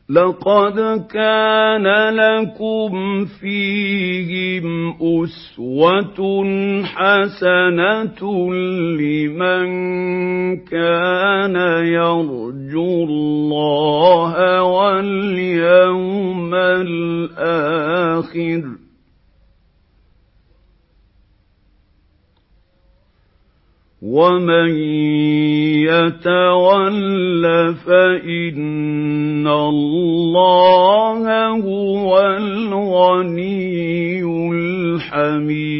لَقَدْ كَانَ لَكُمْ فِيهِمْ أُسْوَةٌ حَسَنَةٌ لِّمَن كَانَ يَرْجُو اللَّهَ وَالْيَوْمَ الْآخِرَ ۚ وَمَن يَتَوَلَّ فَإِنَّ اللَّهَ هُوَ الْغَنِيُّ الْحَمِيدُ.